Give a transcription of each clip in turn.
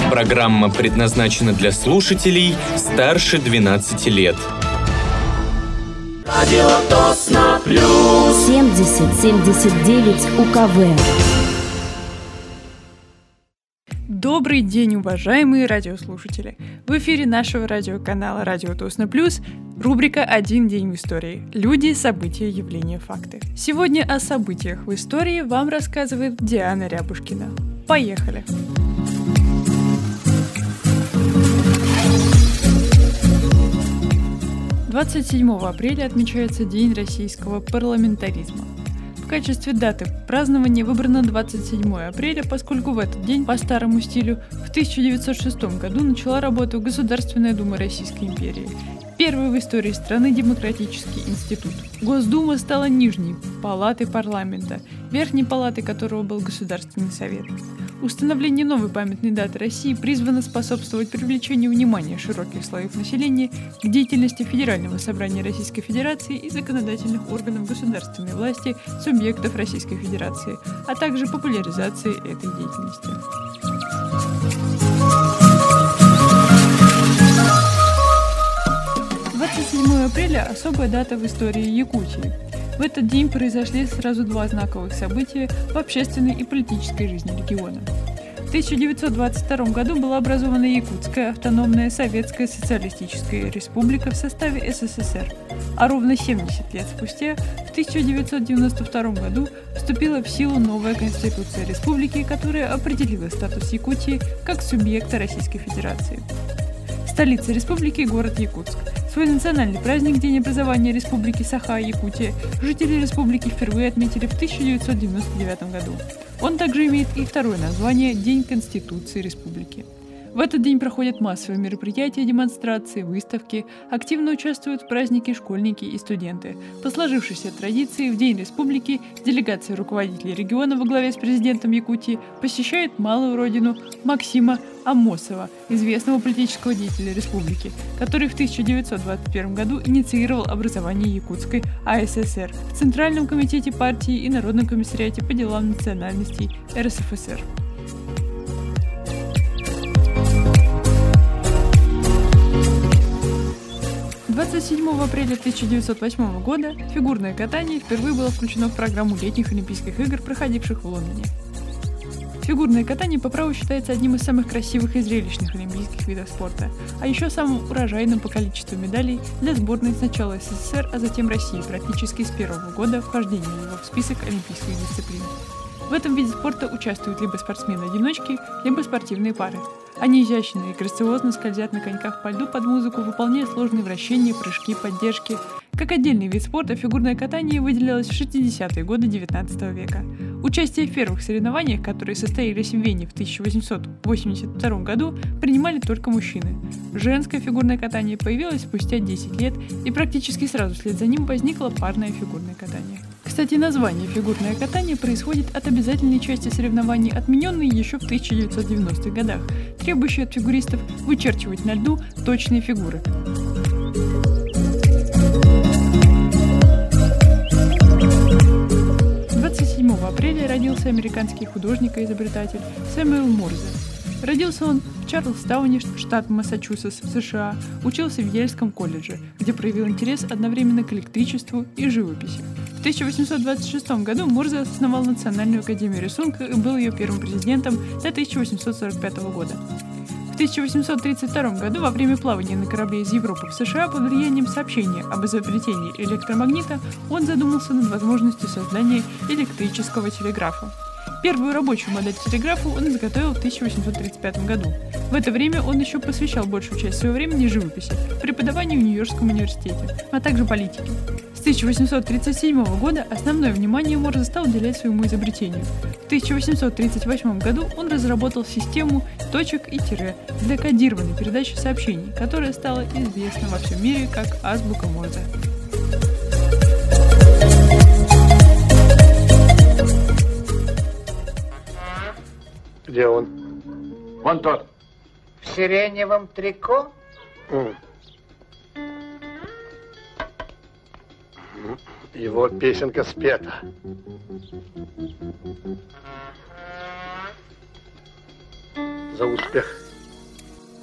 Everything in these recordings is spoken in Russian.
Программа предназначена для слушателей старше 12 лет. Радио Тосно Плюс 7079 УКВ. Добрый день, уважаемые радиослушатели! В эфире нашего радиоканала «Радио Тосно Плюс» рубрика «Один день в истории». Люди, события, явления, факты. Сегодня о событиях в истории вам рассказывает Диана Рябушкина. Поехали! 27 апреля отмечается День российского парламентаризма. В качестве даты празднования выбрано 27 апреля, поскольку в этот день, по старому стилю, в 1906 году начала работу Государственная Дума Российской империи, первый в истории страны демократический институт. Госдума стала нижней палатой парламента, верхней палатой которого был Государственный совет. Установление новой памятной даты России призвано способствовать привлечению внимания широких слоев населения к деятельности Федерального собрания Российской Федерации и законодательных органов государственной власти субъектов Российской Федерации, а также популяризации этой деятельности. Апреля – особая дата в истории Якутии. В этот день произошли сразу два знаковых события в общественной и политической жизни региона. В 1922 году была образована Якутская автономная Советская Социалистическая Республика в составе СССР, а ровно 70 лет спустя, в 1992 году, вступила в силу новая Конституция Республики, которая определила статус Якутии как субъекта Российской Федерации. Столица республики – город Якутск. Свой национальный праздник, День образования Республики Саха-Якутия, жители республики впервые отметили в 1999 году. Он также имеет и второе название – День Конституции Республики. В этот день проходят массовые мероприятия, демонстрации, выставки, активно участвуют в празднике школьники и студенты. По сложившейся традиции, в День Республики делегация руководителей региона во главе с президентом Якутии посещает малую родину Максима Амосова, известного политического деятеля республики, который в 1921 году инициировал образование Якутской АССР в Центральном комитете партии и Народном комиссариате по делам национальностей РСФСР. 27 апреля 1908 года фигурное катание впервые было включено в программу летних Олимпийских игр, проходивших в Лондоне. Фигурное катание по праву считается одним из самых красивых и зрелищных олимпийских видов спорта, а еще самым урожайным по количеству медалей для сборной сначала СССР, а затем России практически с первого года вхождения его в список олимпийских дисциплин. В этом виде спорта участвуют либо спортсмены-одиночки, либо спортивные пары. Они изящно и грациозно скользят на коньках по льду под музыку, выполняя сложные вращения, прыжки, поддержки. Как отдельный вид спорта фигурное катание выделялось в 60-е годы XIX века. Участие в первых соревнованиях, которые состоялись в Вене в 1882 году, принимали только мужчины. Женское фигурное катание появилось спустя 10 лет, и практически сразу вслед за ним возникло парное фигурное катание. Кстати, название «фигурное катание» происходит от обязательной части соревнований, отмененной еще в 1990-х годах, требующей от фигуристов вычерчивать на льду точные фигуры. Апреля родился американский художник и изобретатель Сэмюэл Морзе. Родился он в Чарльстауне, штат Массачусетс, в США, учился в Ельском колледже, где проявил интерес одновременно к электричеству и живописи. В 1826 году Морзе основал Национальную академию рисунка и был ее первым президентом до 1845 года. В 1832 году во время плавания на корабле из Европы в США под влиянием сообщения об изобретении электромагнита он задумался над возможностью создания электрического телеграфа. Первую рабочую модель телеграфа он изготовил в 1835 году. В это время он еще посвящал большую часть своего времени живописи, преподаванию в Нью-Йоркском университете, а также политике. С 1837 года основное внимание Морзе стал уделять своему изобретению. В 1838 году он разработал систему точек и тире для кодированной передачи сообщений, которая стала известна во всем мире как азбука Морзе. Где он? Вон тот. В сиреневом трико? Его песенка спета. За успех.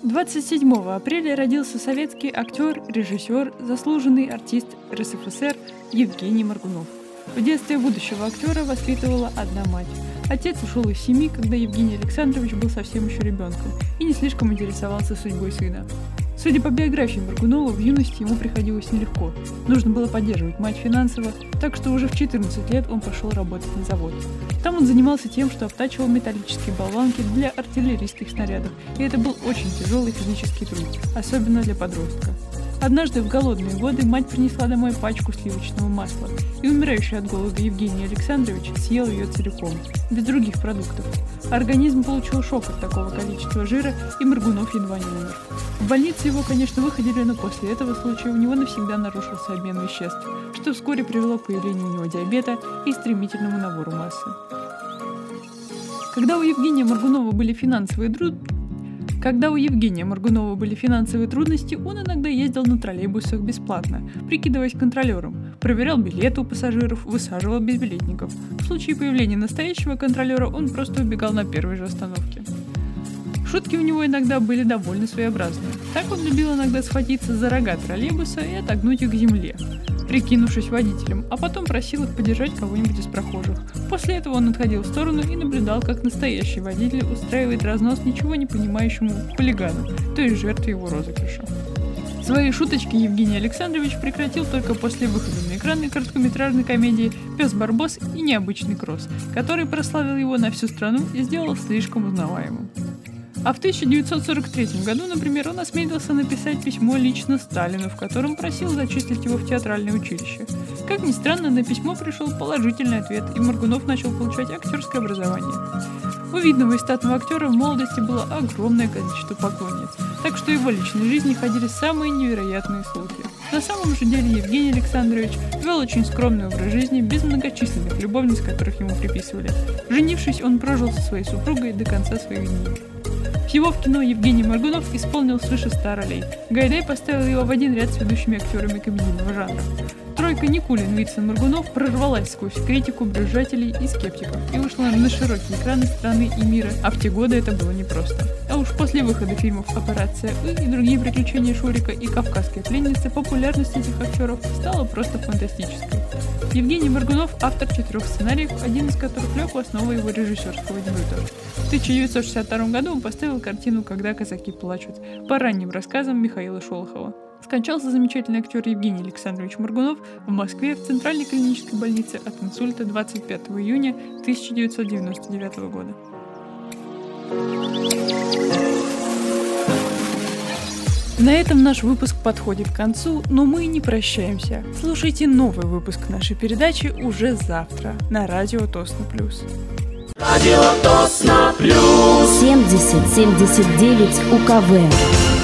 27 апреля родился советский актер, режиссер, заслуженный артист РСФСР Евгений Моргунов. В детстве будущего актера воспитывала одна мать. Отец ушел из семьи, когда Евгений Александрович был совсем еще ребенком и не слишком интересовался судьбой сына. Судя по биографии Моргунова, в юности ему приходилось нелегко. Нужно было поддерживать мать финансово, так что уже в 14 лет он пошел работать на завод. Там он занимался тем, что обтачивал металлические болванки для артиллерийских снарядов, и это был очень тяжелый физический труд, особенно для подростка. Однажды в голодные годы мать принесла домой пачку сливочного масла, и умирающий от голода Евгений Александрович съел ее целиком, без других продуктов. Организм получил шок от такого количества жира, и Моргунов едва не умер. В больнице его, конечно, выходили, но после этого случая у него навсегда нарушился обмен веществ, что вскоре привело к появлению у него диабета и стремительному набору массы. Когда у Евгения Моргунова были финансовые трудности, он иногда ездил на троллейбусах бесплатно, прикидываясь контролером, проверял билеты у пассажиров, высаживал безбилетников. В случае появления настоящего контролера он просто убегал на первой же остановке. Шутки у него иногда были довольно своеобразные. Так он любил иногда схватиться за рога троллейбуса и отогнуть их к земле, прикинувшись водителем, а потом просил их подержать кого-нибудь из прохожих. После этого он отходил в сторону и наблюдал, как настоящий водитель устраивает разнос ничего не понимающему хулигану, то есть жертве его розыгрыша. Свои шуточки Евгений Александрович прекратил только после выхода на экраны короткометражной комедии «Пес Барбос» и «Необычный кросс», который прославил его на всю страну и сделал слишком узнаваемым. А в 1943 году, например, он осмелился написать письмо лично Сталину, в котором просил зачислить его в театральное училище. Как ни странно, на письмо пришел положительный ответ, и Моргунов начал получать актерское образование. У видного и статного актера в молодости было огромное количество поклонниц, так что в его личной жизни ходили самые невероятные слухи. На самом же деле Евгений Александрович вел очень скромный образ жизни, без многочисленных любовниц, которых ему приписывали. Женившись, он прожил со своей супругой до конца своих дней. Всего в кино Евгений Моргунов исполнил свыше 100 ролей. Гайдай поставил его в один ряд с ведущими актерами комедийного жанра. Тройка Никулин, Вицин, Моргунов прорвалась сквозь критику, брюзжателей и скептиков и вышла на широкие экраны страны и мира, а в те годы это было непросто. А уж после выхода фильмов «Операция И» и другие приключения Шурика и «Кавказская пленница» популярность этих актеров стала просто фантастической. Евгений Моргунов – автор 4 сценариев, один из которых лег в основу его режиссерского дебюта. В 1962 году он поставил картину «Когда казаки плачут» по ранним рассказам Михаила Шолохова. Скончался замечательный актер Евгений Александрович Моргунов в Москве в Центральной клинической больнице от инсульта 25 июня 1999 года. На этом наш выпуск подходит к концу, но мы не прощаемся. Слушайте новый выпуск нашей передачи уже завтра на радио Тосно Плюс. Радио Тосно Плюс. 70-79 УКВ.